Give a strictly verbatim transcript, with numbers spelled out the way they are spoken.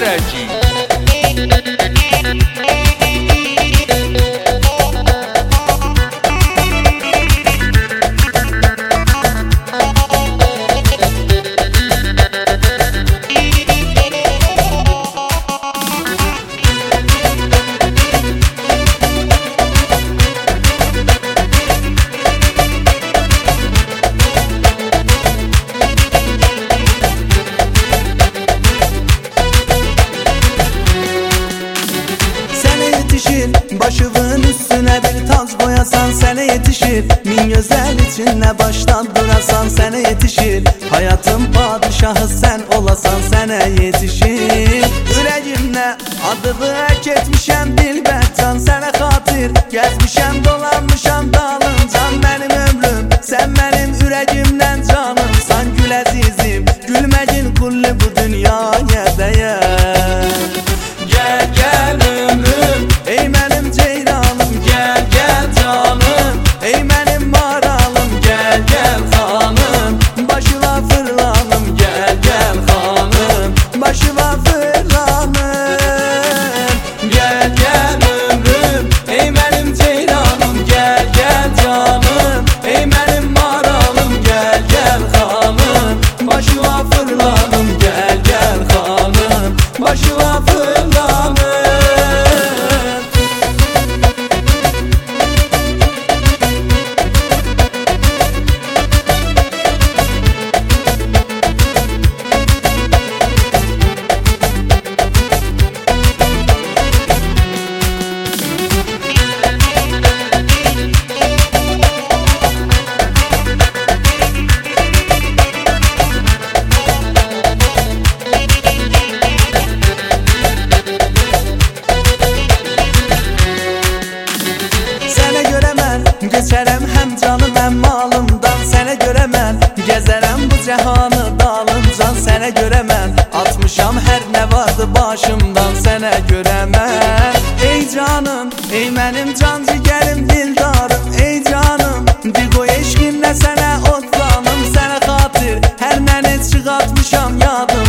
ürəci. Başımın üstüne bir tac koyasan sene yetişir. Min güzel içinle baştan durasan sene yetişir. Hayatın padişahı sen olasan sene yetişir. Yüreğimle adını ek etmişem dilbercan sene hatır. Gezmişem dolanmışam dalıncan benim ömrüm. Sen benim yüreğimden canımsan gül azizim. Gülmegin kullu bu dünyaya değer. Gel gel ömrüm, ey benim ceylanım, gel gel canım, ey benim maralım, gel gel hanım, başıma fırlanım, gel gel hanım, başıma fırlanım. gel gel ömrüm, ey benim ceylanım, gel gel canım, ey benim maralım, gel gel hanım, Başıma fırlanım, gel gel hanım, başıma fırlanım. Geçərəm həm canım həm malımdan sənə görə mən. Gəzərəm bu cəhanı dalıncan sənə görə mən. Atmışam hər nə vardı başımdan sənə görə mən. Ey canım, ey mənim can cigərim dildarım, ey canım, diqo eşqinlə sənə otlanım sənə xatır. Hər nəni çıxartmışam yadım